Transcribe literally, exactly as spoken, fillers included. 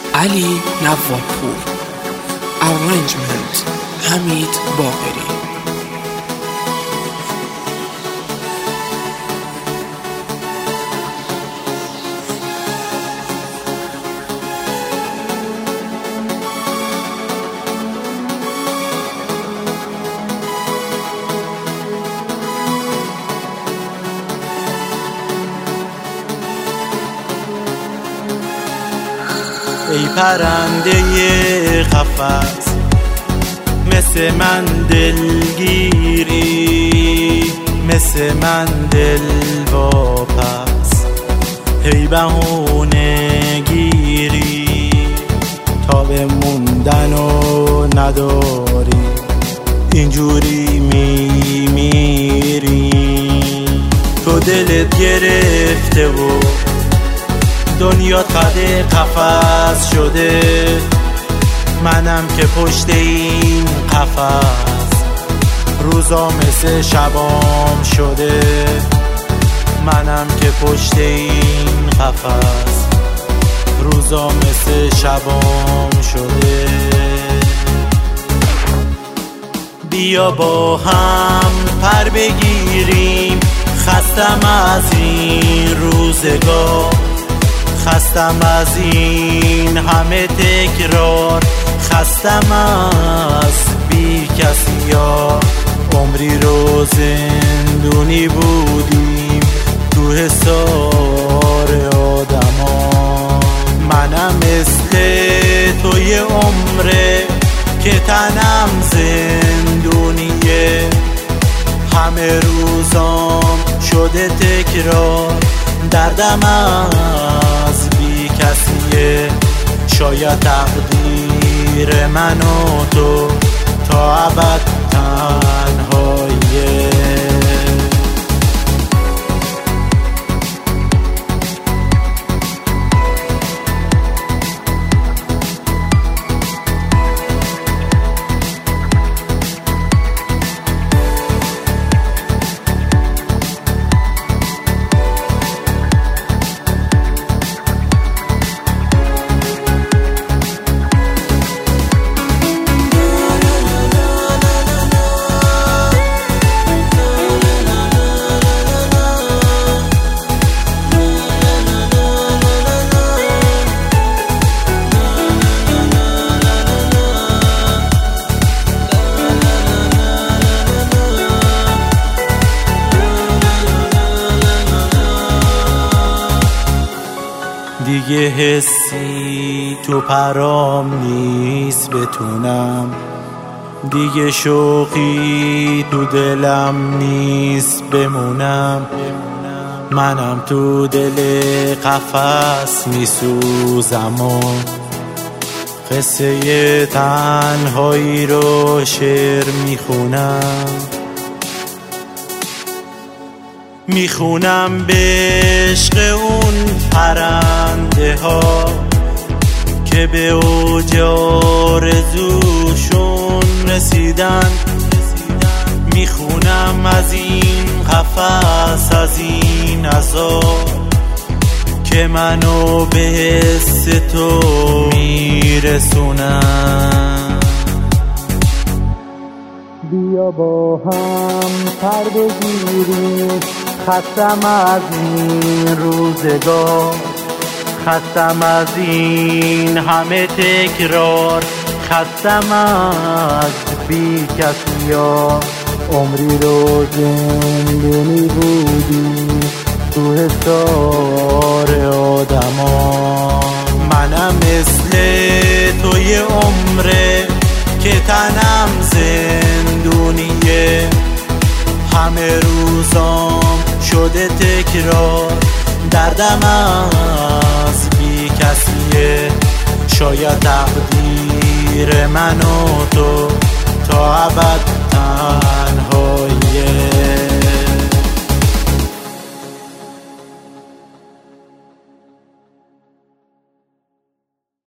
علی نوابپور. Arrangement حمید باقری. ای پرنده قفس مثل من دلگیری، مثل من دل واپس هی بهونه گیری، تا به موندن و نداری اینجوری میمیری. تو دلت گرفته و دنیا قد قفس شده، منم که پشت این قفس روزا مثل شبام شده، منم که پشت این قفس روزا مثل شبام شده. بیا با هم پر بگیریم، خستم از این روزگار، خستم از این همه تکرار، خستم از بی کسی ها. عمری رو زندونی بودیم تو حصار آدما، منم مثل توی عمره که تنم زندونیه، همه روزام شده تکرار، دردم از بی کسیه. شاید تقدیر من و تو تا ابد تنهاییه. دیگه حسی تو پرام نیست بتونم، دیگه شوقی تو دلم نیست بمونم، منم تو دل قفس میسوزم و قصه تنهایی رو شعر میخونم، میخونم به عشق اون پرنده ها که به اوج آرزوشون رسیدن، میخونم از این قفس، از این عذاب که منو به حس تو میرسونن. بیا با هم پر بگیریم، خستم از این روزگار، خستم از این همه تکرار، خستم از بی کسی ها. عمری رو زندونی بودی تو حصار آدما، منم مثل توی عمره که تنم زندونیه، همه روزام شده تکرار، دردم از بی کسیه. شاید تقدیر من و تو تا ابد